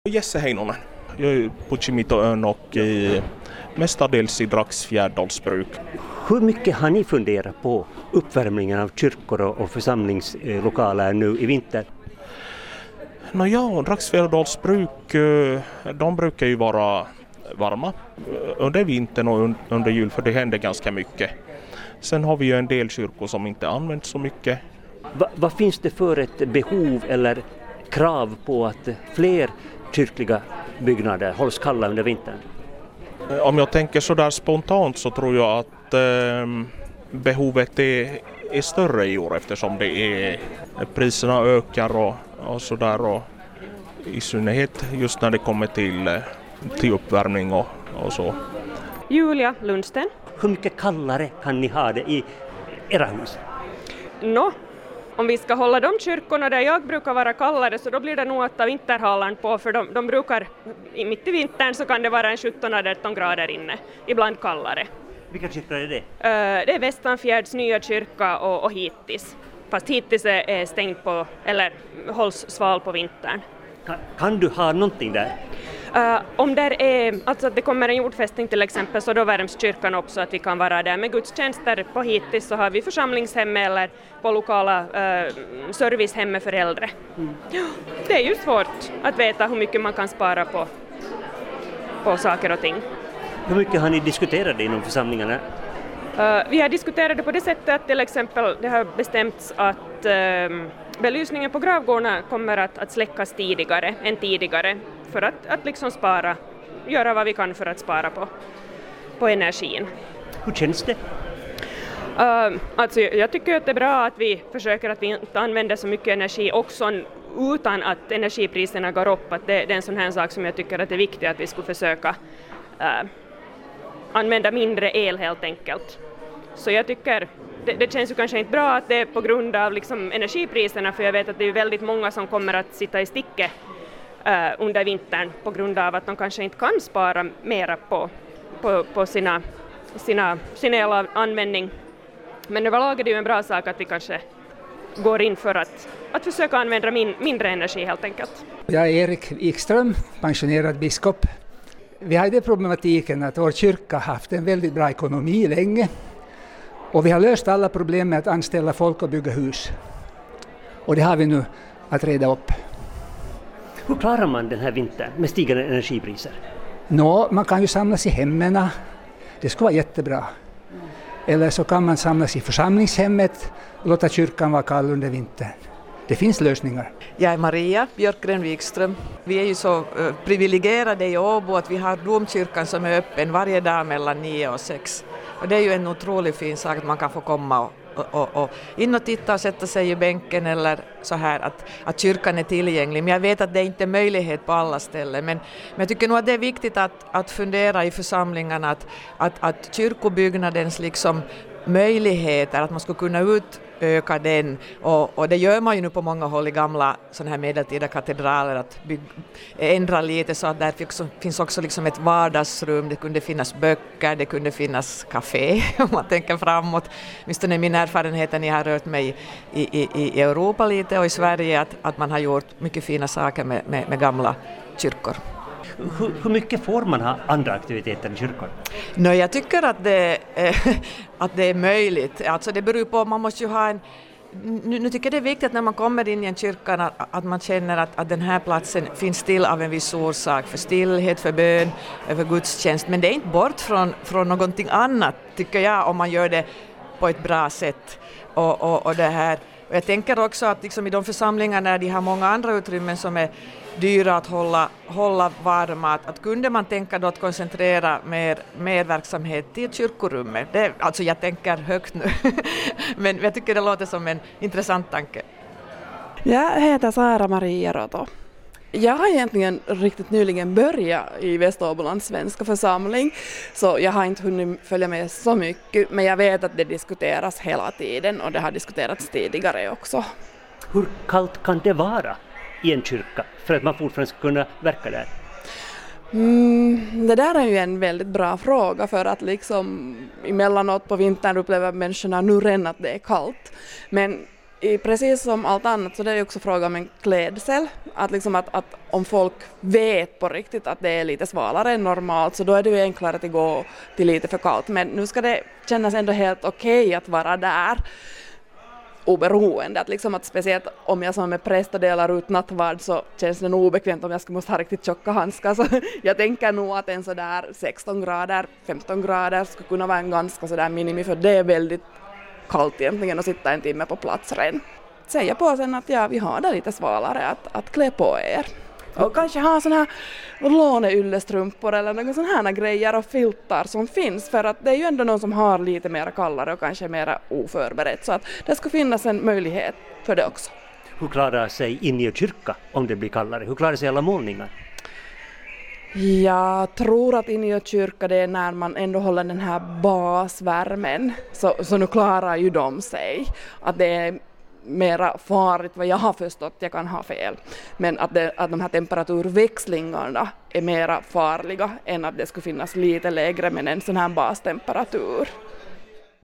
Jesse Heinonen. Jag är på Kimitoön och mestadels i Dragsfjärdalsbruk. Hur mycket har ni funderat på uppvärmningen av kyrkor och församlingslokaler nu i vinter? Dragsfjärdalsbruk, de brukar ju vara varma under vintern och under jul, för det händer ganska mycket. Sen har vi ju en del kyrkor som inte används så mycket. Vad finns det för ett behov eller krav på att fler kyrkliga byggnader hålls kalla under vintern? Om jag tänker så där spontant så tror jag att behovet är större i år, eftersom priserna ökar och sådär, och i synnerhet just när det kommer till uppvärmning och så. Julia Lundsten. Hur mycket kallare kan ni ha det i era hus? Om vi ska hålla de kyrkorna där jag brukar vara kallare, så då blir det nog att ta vinterhallan på, för de brukar, mitt i vintern så kan det vara en 17-18 grader inne, ibland kallare. Vilka kyrkor är det? Det är Västanfjärds nya kyrka och Hittis. Fast Hittis är stängt på, eller hålls sval på vintern. Kan du ha någonting där? Om där är, alltså att det kommer en jordfästning till exempel, så då värms kyrkan upp så att vi kan vara där. Med gudstjänster på Hittis så har vi församlingshem eller på lokala servicehem för äldre. Det är ju svårt att veta hur mycket man kan spara på saker och ting. Hur mycket har ni diskuterat det inom församlingarna? Vi har diskuterat det på det sättet att till exempel det har bestämts att belysningen på gravgårdarna kommer att släckas tidigare än tidigare, för att liksom göra vad vi kan för att spara på energin. Hur känns det? Alltså jag tycker att det är bra att vi försöker att vi inte använder så mycket energi också utan att energipriserna går upp. Att det är en sån här sak som jag tycker att det är viktigt att vi skulle försöka använda mindre el helt enkelt. Så jag tycker det känns ju kanske inte bra att det är på grund av liksom energipriserna, för jag vet att det är väldigt många som kommer att sitta i sticket under vintern på grund av att de kanske inte kan spara mera på sin elanvändning. Men överlag är det ju en bra sak att vi kanske går in för att försöka använda mindre energi helt enkelt. Jag är Erik Wikström, pensionerad biskop. Vi har den problematiken att vår kyrka har haft en väldigt bra ekonomi länge. Och vi har löst alla problem med att anställa folk och bygga hus. Och det har vi nu att reda upp. Hur klarar man den här vintern med stigande energipriser? Man kan ju samlas i hemmen. Det skulle vara jättebra. Eller så kan man samlas i församlingshemmet och låta kyrkan vara kall under vintern. Det finns lösningar. Jag är Maria Björkgren Wikström. Vi är ju så privilegierade i Åbo att vi har domkyrkan som är öppen varje dag mellan 9 och 6. Och det är ju en otroligt fin sak att man kan få komma och in och titta och sätta sig i bänken eller så här, att kyrkan är tillgänglig. Men jag vet att det inte är möjlighet på alla ställen. Men jag tycker nog att det är viktigt att fundera i församlingarna att kyrkobyggnadens liksom möjligheter, att man ska kunna utöka den, och det gör man ju nu på många håll i gamla sådana här medeltida katedraler, att ändra lite så att där finns också liksom ett vardagsrum, det kunde finnas böcker, det kunde finnas café om man tänker framåt. Åtminstone min erfarenhet när jag har rört mig i Europa lite och i Sverige att man har gjort mycket fina saker med gamla kyrkor. Hur mycket får man ha andra aktiviteter i kyrkan? Jag tycker att det är möjligt. Alltså det beror på, man måste ju ha nu tycker jag det är viktigt när man kommer in i en kyrka att man känner att den här platsen finns till av en viss orsak, för stillhet, för bön, för gudstjänst. Men det är inte bort från någonting annat, tycker jag, om man gör det på ett bra sätt. Och det här. Och jag tänker också att liksom i de församlingarna där de har många andra utrymmen som är dyra att hålla varma, att kunde man tänka då att koncentrera mer verksamhet till kyrkorummet. Alltså jag tänker högt nu, men jag tycker det låter som en intressant tanke. Jag heter Sara Maria Roto. Jag har egentligen riktigt nyligen börjat i Västeråbolands svenska församling, så jag har inte hunnit följa med så mycket, men jag vet att det diskuteras hela tiden och det har diskuterats tidigare också. Hur kallt kan det vara i en kyrka för att man fortfarande ska kunna verka där? Det där är ju en väldigt bra fråga, för att liksom emellanåt på vintern upplever människorna nu redan att det är kallt. Men Precis som allt annat så det är också fråga om en klädsel. Att, liksom att om folk vet på riktigt att det är lite svalare än normalt så då är det ju enklare att det går till lite för kallt. Men nu ska det kännas ändå helt okej att vara där oberoende. Att speciellt om jag som är präst och delar ut nattvard så känns det nog obekvämt om jag måste ha riktigt tjocka handskar. Så jag tänker nog att en sådär 16 grader, 15 grader skulle kunna vara en ganska sådär minimi för det är väldigt kallt egentligen att sitta en timme på plats redan. Säga på sen att vi har det lite svalare att klä på er. Och kanske ha såna här låneyllestrumpor eller några sådana här grejer och filtar som finns för att det är ju ändå någon som har lite mer kallare och kanske mer oförberett så att det ska finnas en möjlighet för det också. Hur klarar sig in i kyrka om det blir kallare? Hur klarar sig alla målningar? Jag tror att inne i kyrka det är när man ändå håller den här basvärmen så nu klarar ju de sig. Att det är mera farligt vad jag har förstått, jag kan ha fel. Men att de här temperaturväxlingarna är mera farliga än att det skulle finnas lite lägre men en sån här bastemperatur.